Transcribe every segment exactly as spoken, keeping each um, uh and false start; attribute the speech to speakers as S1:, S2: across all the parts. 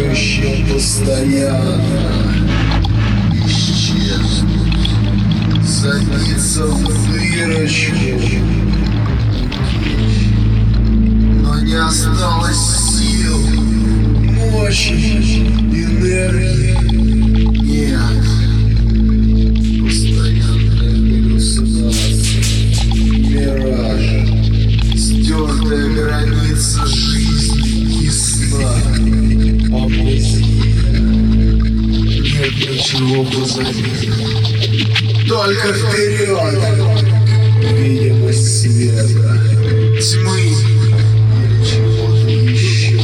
S1: будущем постоянно исчезнуть, забиться в дырочку, но не осталось сил, мощи, энергии. Нет, постоянная галлюцинация, мираж, стертая граница жизни и сна, амнезия. Нет ничего позади, только вперед, видимость света, тьмы или чего-то еще.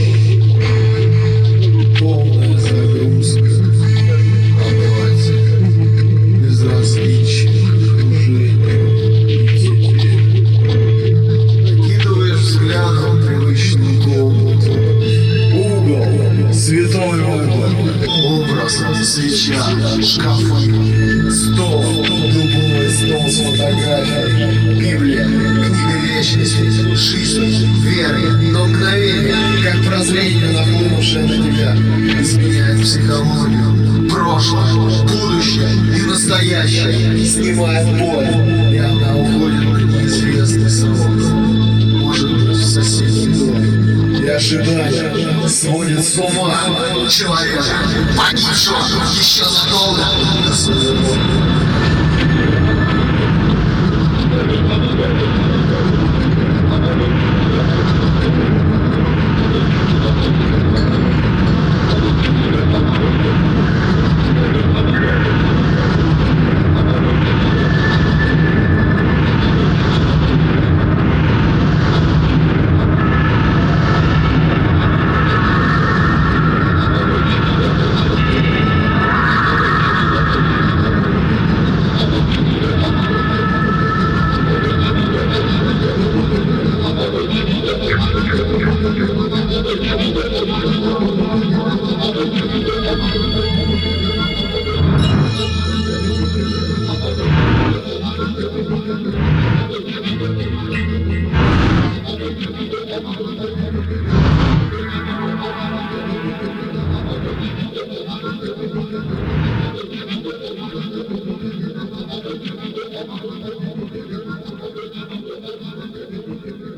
S1: Полная загрузка, апатия, безразличие к окружению. И теперь окидываешь взглядом привычную комнату. Угол, святой угол, образ, свеча, шкафы, стол, дубовый стол с фотографией, Библия, книга вечности, жизнь, веры, но мгновение, как прозрение, нахлынувшее на тебя, изменяет психологию, прошлое, будущее и настоящее, снимает боль, и она уходит на неизвестный срок, может быть, в соседний дом. И ожидание сводит с ума человека, погибшего еще задолго до своего.
S2: Thank you.